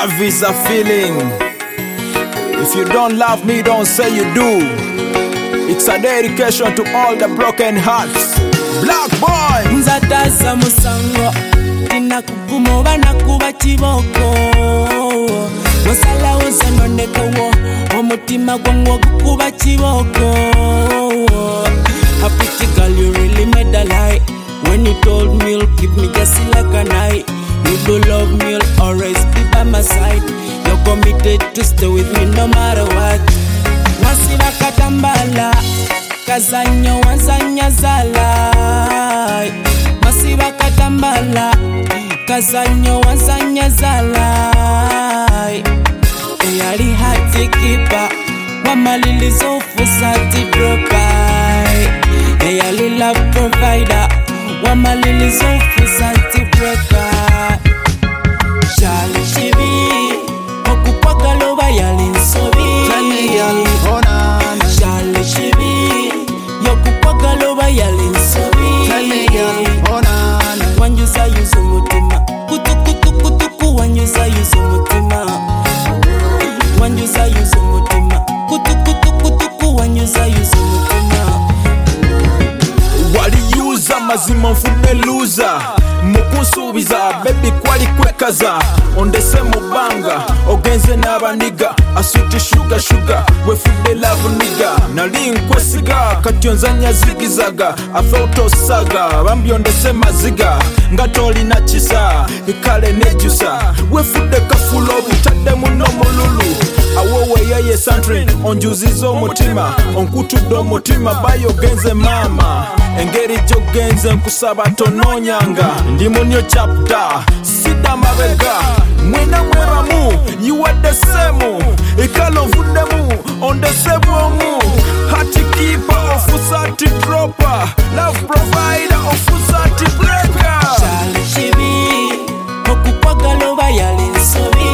Love is a feeling. If you don't love me, don't say you do. It's a dedication to all the broken hearts. Black boy Nzataza musango Tina kugumo bana kuba kiboko Wasala wose noneka wo Omutima gwango kukuba kiboko A pretty girl, you really made a lie When you told me you'll keep me just like a night. You do love me, you'll always be by my side. You're committed to stay with me no matter what. Masiba katambala Kazanyo wanzanya zala Masiba katambala Kazanyo wanzanya zala Eyali hati kipa Wamalilizo fusati propai Eyali love provider Wamalilizo fusati propai Shali shibi Okupagaloba yali nsobi Shali shibi Yokupagaloba yali nsobi Wanjusa yuzo mutima Kutukutukutuku wanjusa yuzo mutima Wanjusa yuzo mutima Kutukutukutuku wanjusa yuzo mutima waliyuza mazima nfune luza mukunsuubiza baby kwali kwekaza ondese mubanga ogenze n'abaniga aswiti sugar wefudde love niga nali nkwesiga kati onzanya zigizaga afeotosaga bambi ondese maziga nga tolina kisa ikale nejusa wefudde kafulo butadde muno mululu awowe yeye santrin onjuziza omutima onkutudde omutima bayo genze mama engeri gyogenze nkusaba tononyanga ndi munyo chapter sida mabega mwena mweramu yiwadde semu ikalo nvuddemu ondesebwomu hati keeper ofusati dropper love provider ofusati breaker Shali shibi Okukwagaloba yali nsobi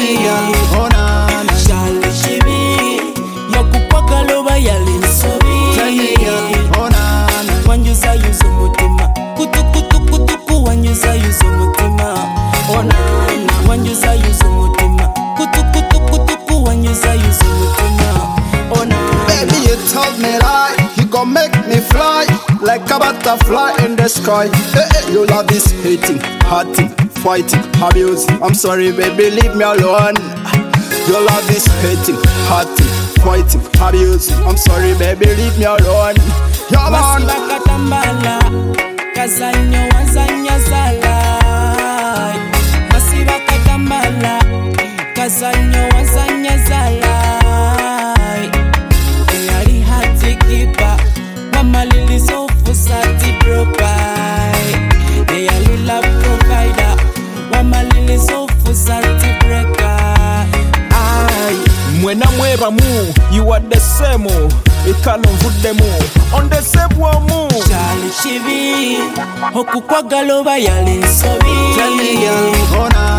Shali shibi Yokukwagaloba yali nsobi Wanjusa yuzo mutima Kutukutukutuku wanjusa yuzo mutima Onana Wanjusa yuzo mutima Kutukutukutuku wanjusa yuzo mutima Onana Baby, you told me lie. You gon' make me fly like a butterfly in the sky. You love this hating, hurting, fighting, abusing. I'm sorry, baby, leave me alone. You love this hating, hurting, fighting, abusing. I'm sorry, baby, leave me alone. Yeah, man. Masiba katambala Kazanyo wanzanya zala Masiba katambala Kazanyo wanzanya zala Eyali hati kipa Wamalilizo fusati propai Eyali love provider Wamalilizo fusati breaker mwena mweramu yiwadde semu ikalo nvuddemu ondesebwomu Shali shibi Okukwagaloba yali nsobi